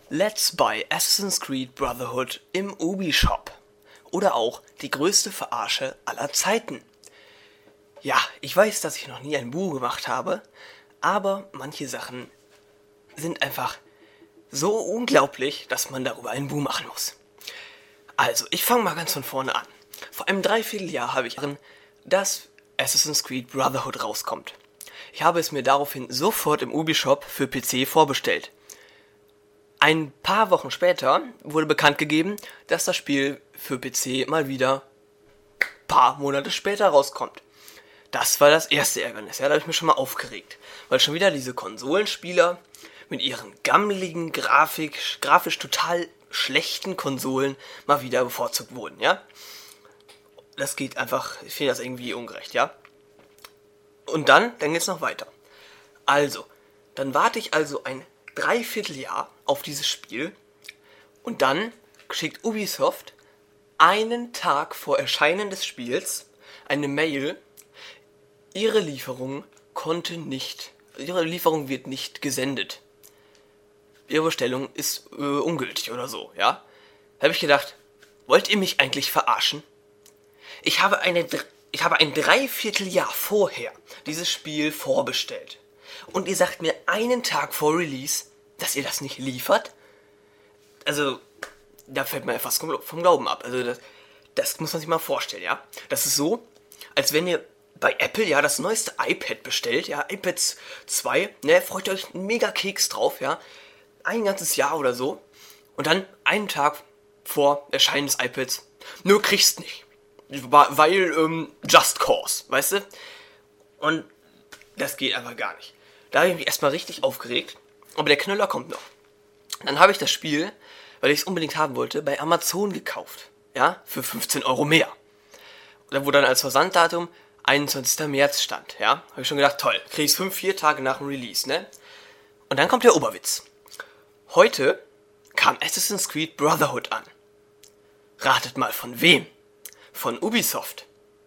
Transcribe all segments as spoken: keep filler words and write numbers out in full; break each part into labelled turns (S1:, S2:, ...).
S1: Let's buy Assassin's Creed Brotherhood im Ubi-Shop. Oder auch die größte Verarsche aller Zeiten. Ja, ich weiß, dass ich noch nie ein Buch gemacht habe, aber manche Sachen sind einfach so unglaublich, dass man darüber ein Buch machen muss. Also, ich fange mal ganz von vorne an. Vor einem Dreivierteljahr habe ich erfahren, dass Assassin's Creed Brotherhood rauskommt. Ich habe es mir daraufhin sofort im Ubi-Shop für P C vorbestellt. Ein paar Wochen später wurde bekannt gegeben, dass das Spiel für P C mal wieder ein paar Monate später rauskommt. Das war das erste Ärgernis, ja, da habe ich mich schon mal aufgeregt. Weil schon wieder diese Konsolenspieler mit ihren gammeligen Grafik, grafisch total schlechten Konsolen mal wieder bevorzugt wurden, ja. Das geht einfach, ich finde das irgendwie ungerecht, ja. Und dann, dann geht's noch weiter. Also, dann warte ich also ein Dreivierteljahr auf dieses Spiel und dann schickt Ubisoft einen Tag vor Erscheinen des Spiels eine Mail, ihre Lieferung konnte nicht, ihre Lieferung wird nicht gesendet. Ihre Bestellung ist äh, ungültig oder so, ja. Da habe ich gedacht, wollt ihr mich eigentlich verarschen? Ich habe eine, ich habe ein Dreivierteljahr vorher dieses Spiel vorbestellt. Und ihr sagt mir einen Tag vor Release, dass ihr das nicht liefert? Also, da fällt mir fast vom Glauben ab. Also, das, das muss man sich mal vorstellen, ja. Das ist so, als wenn ihr bei Apple ja das neueste iPad bestellt, ja, iPad zwei, ne, freut euch einen mega Keks drauf, ja. Ein ganzes Jahr oder so. Und dann einen Tag vor Erscheinen des iPads, nur kriegst nicht. Weil, ähm, Just Cause, weißt du? Und das geht einfach gar nicht. Da habe ich mich erstmal richtig aufgeregt, aber der Knüller kommt noch. Dann habe ich das Spiel, weil ich es unbedingt haben wollte, bei Amazon gekauft. Ja, für fünfzehn Euro mehr. Da wo dann als Versanddatum einundzwanzigster März stand, ja. Habe ich schon gedacht, toll, kriege ich es fünf, vier Tage nach dem Release, ne? Und dann kommt der Oberwitz. Heute kam Assassin's Creed Brotherhood an. Ratet mal von wem? Von Ubisoft.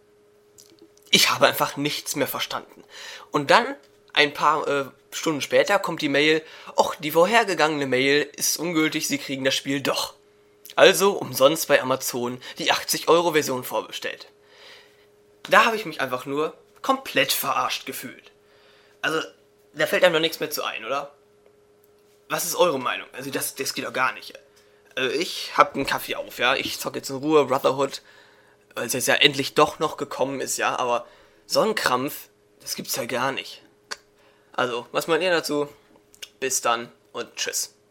S1: Ich habe einfach nichts mehr verstanden. Und dann, ein paar äh, Stunden später, kommt die Mail, och, die vorhergegangene Mail ist ungültig, Sie kriegen das Spiel doch. Also umsonst bei Amazon die achtzig Euro Version vorbestellt. Da habe ich mich einfach nur komplett verarscht gefühlt. Also, da fällt einem doch nichts mehr zu ein, oder? Was ist eure Meinung? Also, das, das geht doch gar nicht. Also, ich habe einen Kaffee auf, ja. Ich zocke jetzt in Ruhe Brotherhood, weil es jetzt ja endlich doch noch gekommen ist, ja. Aber so ein Krampf, das gibt's ja gar nicht. Also, was meint ihr dazu? Bis dann und tschüss.